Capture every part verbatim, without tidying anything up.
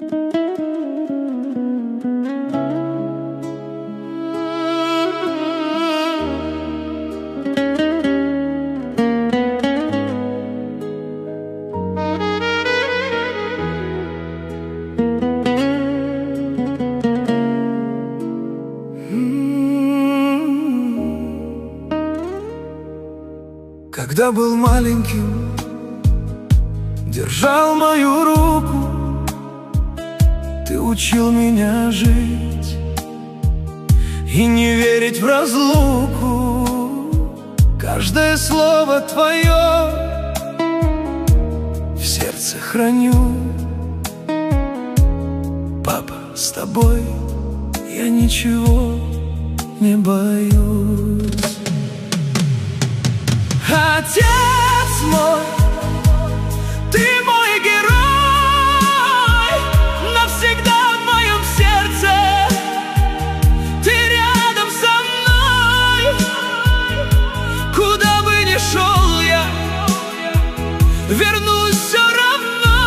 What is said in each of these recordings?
Когда был маленьким, держал мою руку, ты учил меня жить и не верить в разлуку. Каждое слово твое в сердце храню. Папа, с тобой я ничего не боюсь. Отец мой, ты мой герой, навсегда в моем сердце. Ты рядом со мной, куда бы ни шел я, вернусь все равно.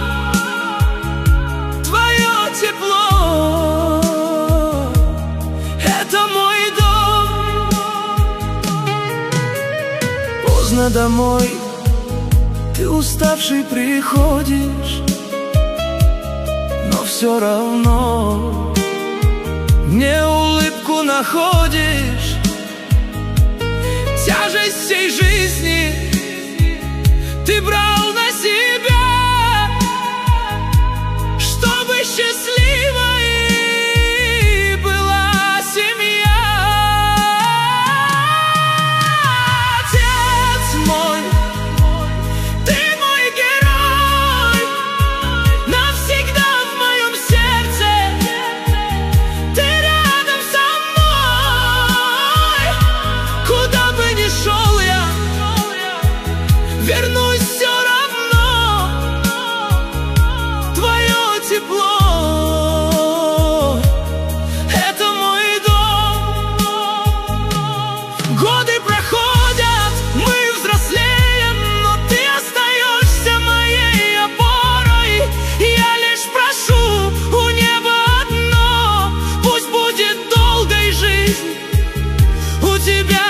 Твое тепло — это мой дом. Поздно домой ты уставший приходишь, но все равно мне улыбку находишь. Тяжесть всей жизни ты брал на себя, чтобы счастливой была семья. Отец мой, ты мой герой, навсегда в моем сердце. Ты рядом со мной, куда бы ни шел я, вернусь все равно. Твое тепло — это мой дом. Годы проходят, мы взрослеем, но ты остаешься моей опорой. Я лишь прошу у неба одно: пусть будет долгой жизнь у тебя,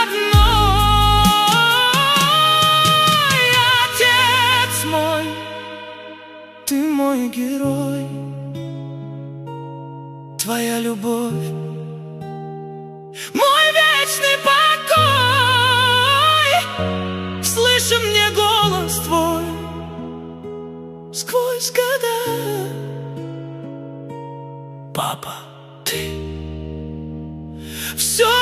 родной. Отец мой, ты мой герой, твоя любовь — мой вечный покой. Слыши мне голос твой сквозь года. Папа, ты все